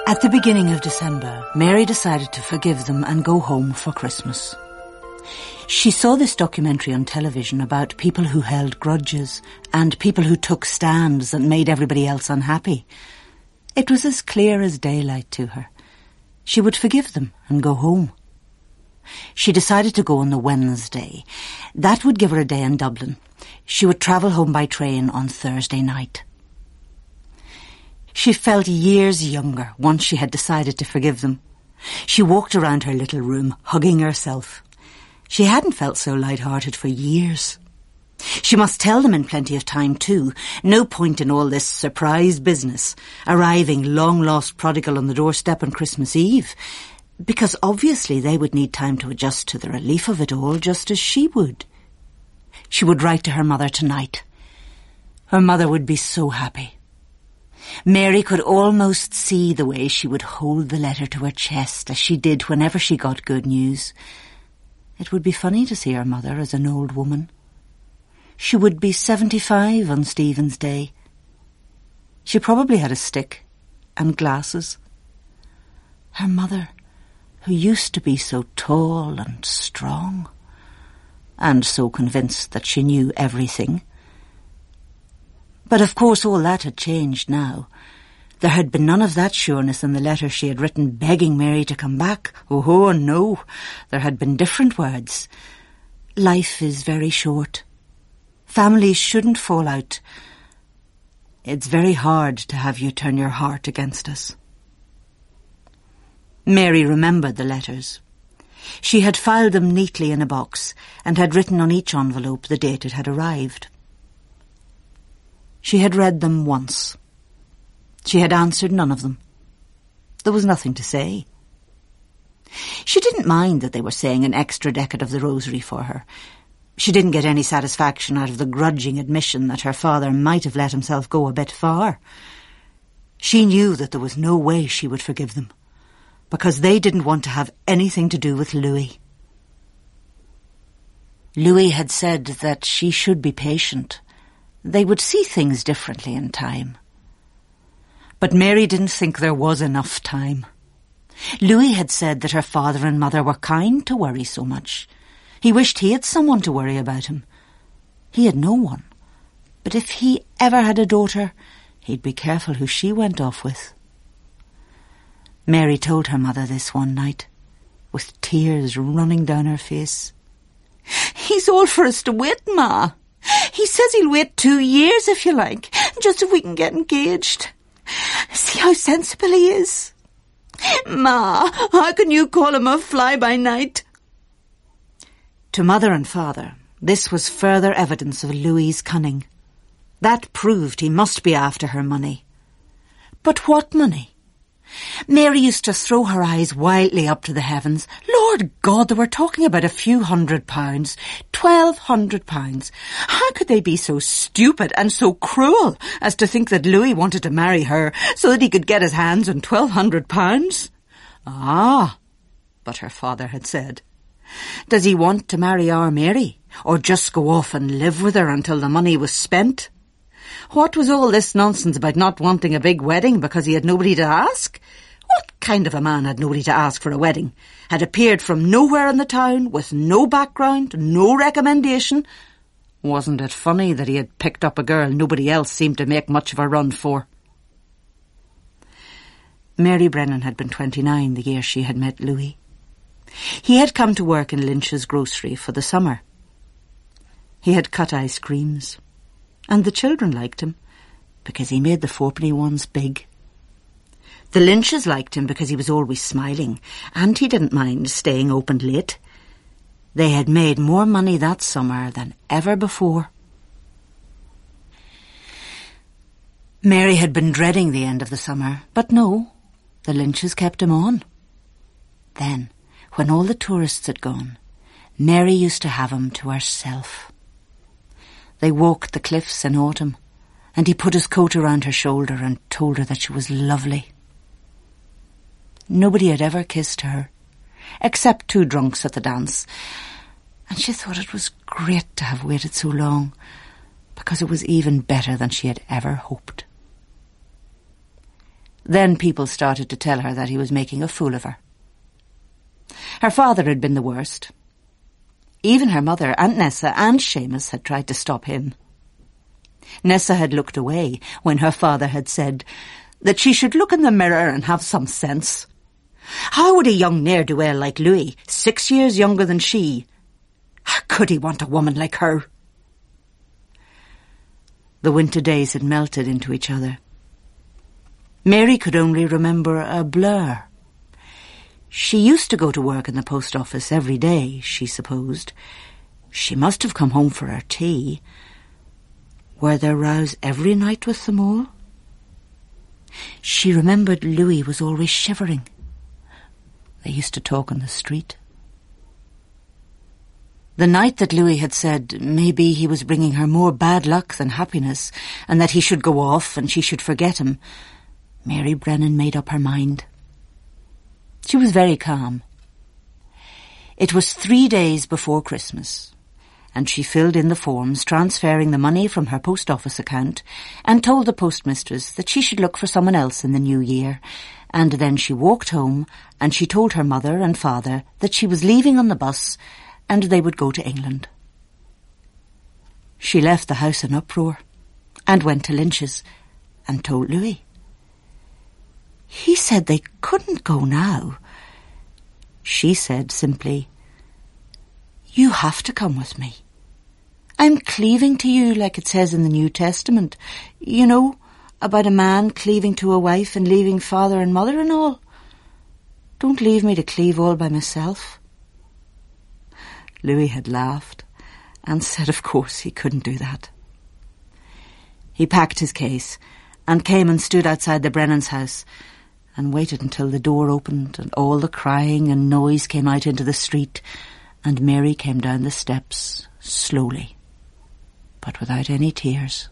At the beginning of December, Mary decided to forgive them and go home for Christmas. She saw this documentary on television about people who held grudges and people who took stands that made everybody else unhappy. It was as clear as daylight to her. She would forgive them and go home. She decided to go on the Wednesday. That would give her a day in Dublin. She would travel home by train on Thursday night. She felt years younger once she had decided to forgive them. She walked around her little room, hugging herself. She hadn't felt so light-hearted for years. She must tell them in plenty of time, too. No point in all this surprise business, arriving long-lost prodigal on the doorstep on Christmas Eve, because obviously they would need time to adjust to the relief of it all, just as she would. She would write to her mother tonight. Her mother would be so happy. Mary could almost see the way she would hold the letter to her chest as she did whenever she got good news. It would be funny to see her mother as an old woman. She would be 75 on Stephen's Day. She probably had a stick and glasses. Her mother, who used to be so tall and strong, and so convinced that she knew everything. But of course all that had changed now. There had been none of that sureness in the letter she had written begging Mary to come back. Oh, no. There had been different words. Life is very short. Families shouldn't fall out. It's very hard to have you turn your heart against us. Mary remembered the letters. She had filed them neatly in a box and had written on each envelope the date it had arrived. She had read them once. She had answered none of them. There was nothing to say. She didn't mind that they were saying an extra decade of the rosary for her. She didn't get any satisfaction out of the grudging admission that her father might have let himself go a bit far. She knew that there was no way she would forgive them, because they didn't want to have anything to do with Louis. Louis had said that she should be patient. They would see things differently in time. But Mary didn't think there was enough time. Louis had said that her father and mother were kind to worry so much. He wished he had someone to worry about him. He had no one. But if he ever had a daughter, he'd be careful who she went off with. Mary told her mother this one night, with tears running down her face. "He's all for us to wait, Ma. He says he'll wait 2 years, if you like, just if we can get engaged. See how sensible he is. Ma, how can you call him a fly-by-night?" To mother and father, this was further evidence of Louis's cunning. That proved he must be after her money. But what money? Mary used to throw her eyes wildly up to the heavens. Lord God, they were talking about a few £100, £1,200. How could they be so stupid and so cruel as to think that Louis wanted to marry her so that he could get his hands on £1,200? Ah, but her father had said, "Does he want to marry our Mary, or just go off and live with her until the money was spent?" What was all this nonsense about not wanting a big wedding because he had nobody to ask? What kind of a man had nobody to ask for a wedding? Had appeared from nowhere in the town, with no background, no recommendation. Wasn't it funny that he had picked up a girl nobody else seemed to make much of a run for? Mary Brennan had been 29 the year she had met Louis. He had come to work in Lynch's grocery for the summer. He had cut ice creams, and the children liked him because he made the fourpenny ones big. The Lynches liked him because he was always smiling, and he didn't mind staying open late. They had made more money that summer than ever before. Mary had been dreading the end of the summer, but no, the Lynches kept him on. Then, when all the tourists had gone, Mary used to have him to herself. They walked the cliffs in autumn, and he put his coat around her shoulder and told her that she was lovely. Nobody had ever kissed her, except 2 drunks at the dance, and she thought it was great to have waited so long, because it was even better than she had ever hoped. Then people started to tell her that he was making a fool of her. Her father had been the worst. Even her mother, Aunt Nessa, and Seamus had tried to stop him. Nessa had looked away when her father had said that she should look in the mirror and have some sense. How would a young ne'er-do-well like Louis, 6 years younger than she, how could he want a woman like her? The winter days had melted into each other. Mary could only remember a blur. She used to go to work in the post office every day, she supposed. She must have come home for her tea. Were there rows every night with them all? She remembered Louis was always shivering. They used to talk on the street. The night that Louis had said maybe he was bringing her more bad luck than happiness, and that he should go off and she should forget him, Mary Brennan made up her mind. She was very calm. It was 3 days before Christmas, and she filled in the forms transferring the money from her post office account and told the postmistress that she should look for someone else in the new year, and then she walked home and she told her mother and father that she was leaving on the bus and they would go to England. She left the house in uproar and went to Lynch's and told Louis. He said they couldn't go now. She said simply, "You have to come with me. I'm cleaving to you like it says in the New Testament. You know, about a man cleaving to a wife and leaving father and mother and all. Don't leave me to cleave all by myself." Louis had laughed and said of course he couldn't do that. He packed his case and came and stood outside the Brennan's house and waited until the door opened and all the crying and noise came out into the street, and Mary came down the steps slowly, but without any tears.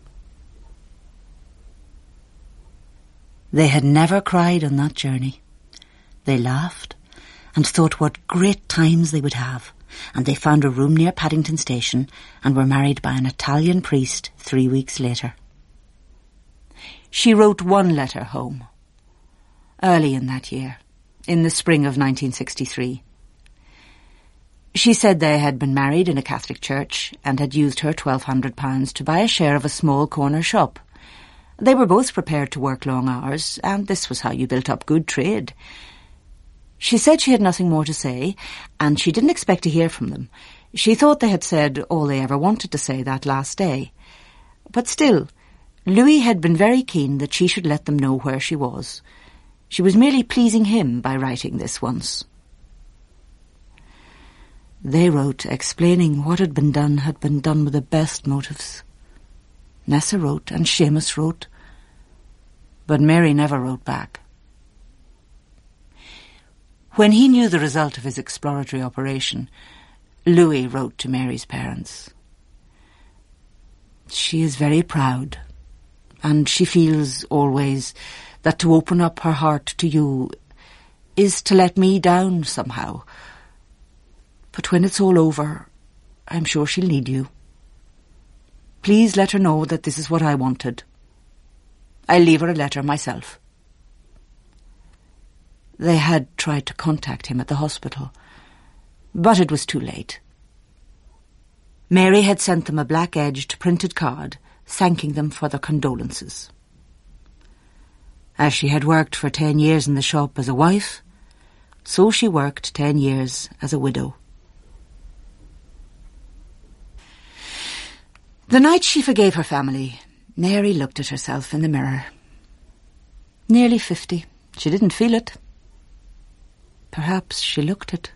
They had never cried on that journey. They laughed and thought what great times they would have, and they found a room near Paddington Station and were married by an Italian priest 3 weeks later. She wrote one letter home, early in that year, in the spring of 1963. She said they had been married in a Catholic church and had used her £1,200 to buy a share of a small corner shop. They were both prepared to work long hours, and this was how you built up good trade. She said she had nothing more to say, and she didn't expect to hear from them. She thought they had said all they ever wanted to say that last day. But still, Louis had been very keen that she should let them know where she was. She was merely pleasing him by writing this once. They wrote, explaining what had been done with the best motives. Nessa wrote and Seamus wrote, but Mary never wrote back. When he knew the result of his exploratory operation, Louis wrote to Mary's parents. She is very proud, and she feels always that to open up her heart to you is to let me down somehow. But when it's all over, I'm sure she'll need you. Please let her know that this is what I wanted. I'll leave her a letter myself. They had tried to contact him at the hospital, but it was too late. Mary had sent them a black-edged printed card thanking them for their condolences. As she had worked for 10 years in the shop as a wife, so she worked 10 years as a widow. The night she forgave her family, Mary looked at herself in the mirror. Nearly 50. She didn't feel it. Perhaps she looked it.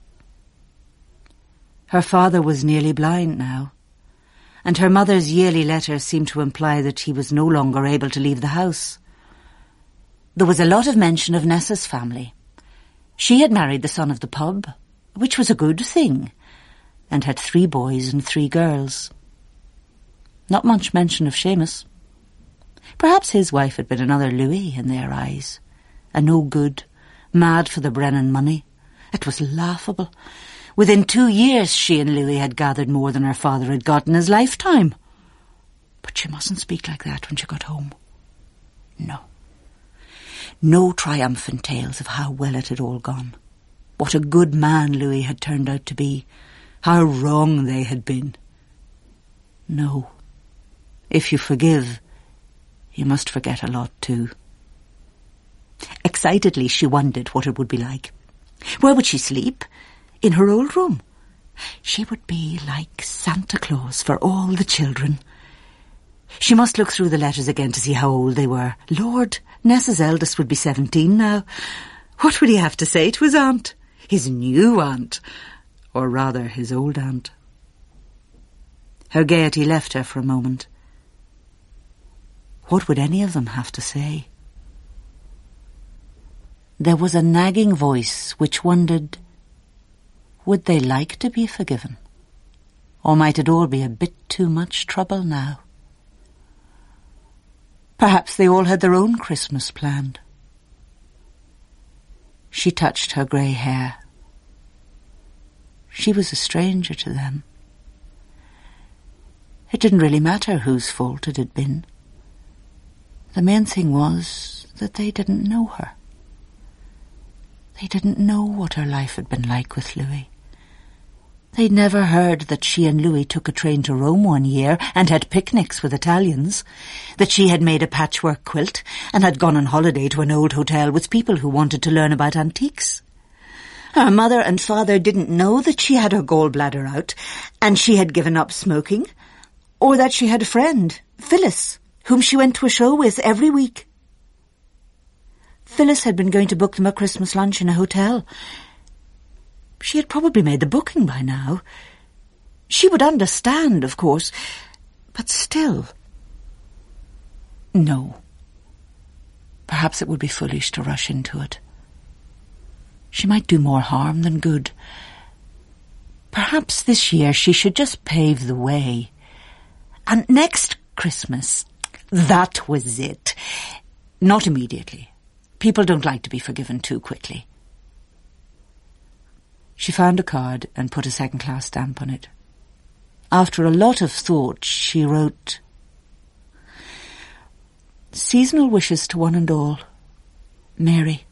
Her father was nearly blind now, and her mother's yearly letter seemed to imply that he was no longer able to leave the house. There was a lot of mention of Nessa's family. She had married the son of the pub, which was a good thing, and had 3 boys and 3 girls. Not much mention of Seamus. Perhaps his wife had been another Louis in their eyes, a no-good, mad for the Brennan money. It was laughable. Within 2 years she and Louis had gathered more than her father had got in his lifetime. But she mustn't speak like that when she got home. No. No triumphant tales of how well it had all gone. What a good man Louis had turned out to be. How wrong they had been. No. If you forgive, you must forget a lot too. Excitedly she wondered what it would be like. Where would she sleep? In her old room. She would be like Santa Claus for all the children. She must look through the letters again to see how old they were. Lord, Nessa's eldest would be 17 now. What would he have to say to his aunt? His new aunt. Or rather, his old aunt. Her gaiety left her for a moment. What would any of them have to say? There was a nagging voice which wondered, would they like to be forgiven? Or might it all be a bit too much trouble now? Perhaps they all had their own Christmas planned. She touched her grey hair. She was a stranger to them. It didn't really matter whose fault it had been. The main thing was that they didn't know her. They didn't know what her life had been like with Louis. They'd never heard that she and Louis took a train to Rome one year and had picnics with Italians, that she had made a patchwork quilt and had gone on holiday to an old hotel with people who wanted to learn about antiques. Her mother and father didn't know that she had her gallbladder out and she had given up smoking, or that she had a friend, Phyllis, whom she went to a show with every week. Phyllis had been going to book them a Christmas lunch in a hotel. She had probably made the booking by now. She would understand, of course, but still. No. Perhaps it would be foolish to rush into it. She might do more harm than good. Perhaps this year she should just pave the way. And next Christmas, that was it. Not immediately. People don't like to be forgiven too quickly. She found a card and put a second-class stamp on it. After a lot of thought, she wrote, "Seasonal wishes to one and all. Mary."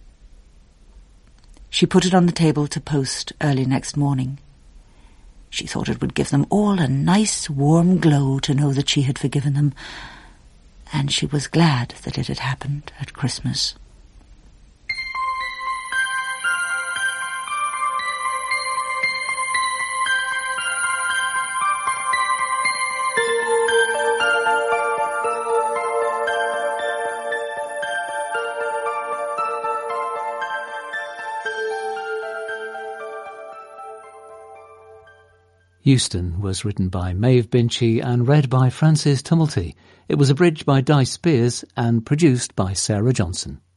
She put it on the table to post early next morning. She thought it would give them all a nice warm glow to know that she had forgiven them, and she was glad that it had happened at Christmas. Euston was written by Maeve Binchy and read by Francis Tumulty. It was abridged by Dice Spears and produced by Sarah Johnson.